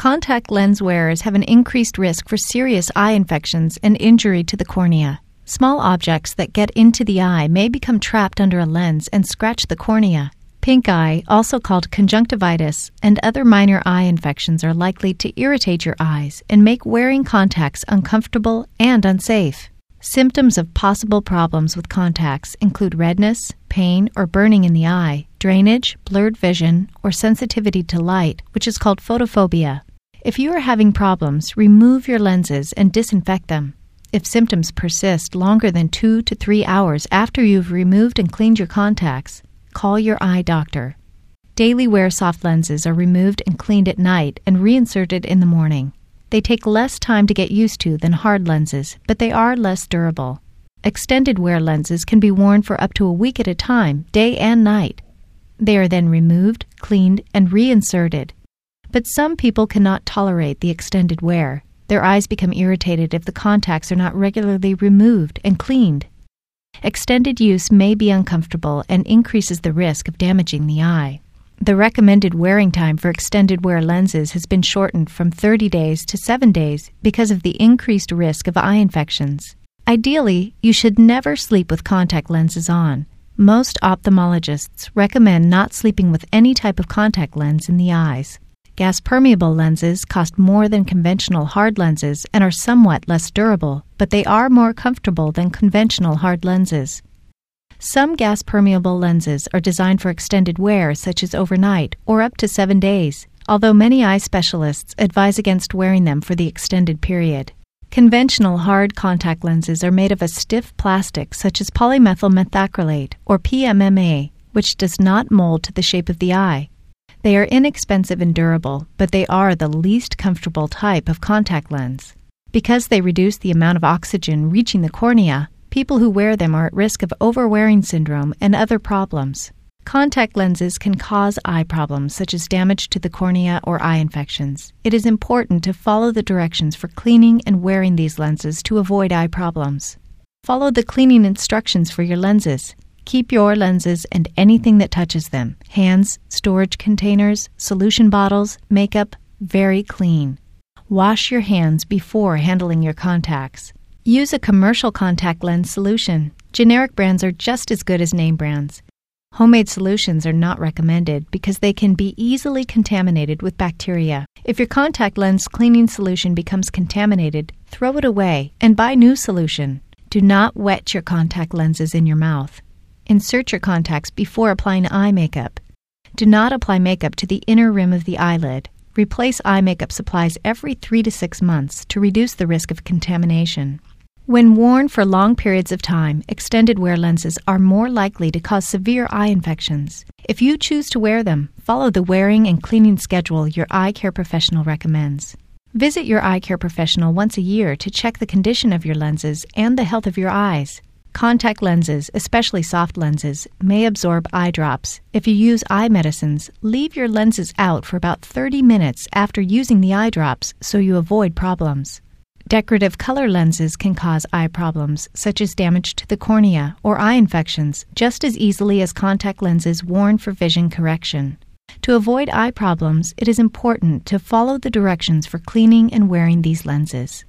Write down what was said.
Contact lens wearers have an increased risk for serious eye infections and injury to the cornea. Small objects that get into the eye may become trapped under a lens and scratch the cornea. Pink eye, also called conjunctivitis, and other minor eye infections are likely to irritate your eyes and make wearing contacts uncomfortable and unsafe. Symptoms of possible problems with contacts include redness, pain or burning in the eye, drainage, blurred vision, or sensitivity to light, which is called photophobia. If you are having problems, remove your lenses and disinfect them. If symptoms persist longer than 2 to 3 hours after you've removed and cleaned your contacts, call your eye doctor. Daily wear soft lenses are removed and cleaned at night and reinserted in the morning. They take less time to get used to than hard lenses, but they are less durable. Extended wear lenses can be worn for up to a week at a time, day and night. They are then removed, cleaned, and reinserted. But some people cannot tolerate the extended wear. Their eyes become irritated if the contacts are not regularly removed and cleaned. Extended use may be uncomfortable and increases the risk of damaging the eye. The recommended wearing time for extended wear lenses has been shortened from 30 days to 7 days because of the increased risk of eye infections. Ideally, you should never sleep with contact lenses on. Most ophthalmologists recommend not sleeping with any type of contact lens in the eyes. Gas-permeable lenses cost more than conventional hard lenses and are somewhat less durable, but they are more comfortable than conventional hard lenses. Some gas-permeable lenses are designed for extended wear, such as overnight or up to 7 days, although many eye specialists advise against wearing them for the extended period. Conventional hard contact lenses are made of a stiff plastic such as polymethyl methacrylate, or PMMA, which does not mold to the shape of the eye. They are inexpensive and durable, but they are the least comfortable type of contact lens. Because they reduce the amount of oxygen reaching the cornea, people who wear them are at risk of overwearing syndrome and other problems. Contact lenses can cause eye problems such as damage to the cornea or eye infections. It is important to follow the directions for cleaning and wearing these lenses to avoid eye problems. Follow the cleaning instructions for your lenses. Keep your lenses and anything that touches them, hands, storage containers, solution bottles, makeup, very clean. Wash your hands before handling your contacts. Use a commercial contact lens solution. Generic brands are just as good as name brands. Homemade solutions are not recommended because they can be easily contaminated with bacteria. If your contact lens cleaning solution becomes contaminated, throw it away and buy new solution. Do not wet your contact lenses in your mouth. Insert your contacts before applying eye makeup. Do not apply makeup to the inner rim of the eyelid. Replace eye makeup supplies every 3 to 6 months to reduce the risk of contamination. When worn for long periods of time, extended wear lenses are more likely to cause severe eye infections. If you choose to wear them, follow the wearing and cleaning schedule your eye care professional recommends. Visit your eye care professional once a year to check the condition of your lenses and the health of your eyes. Contact lenses, especially soft lenses, may absorb eye drops. If you use eye medicines, leave your lenses out for about 30 minutes after using the eye drops so you avoid problems. Decorative color lenses can cause eye problems, such as damage to the cornea or eye infections, just as easily as contact lenses worn for vision correction. To avoid eye problems, it is important to follow the directions for cleaning and wearing these lenses.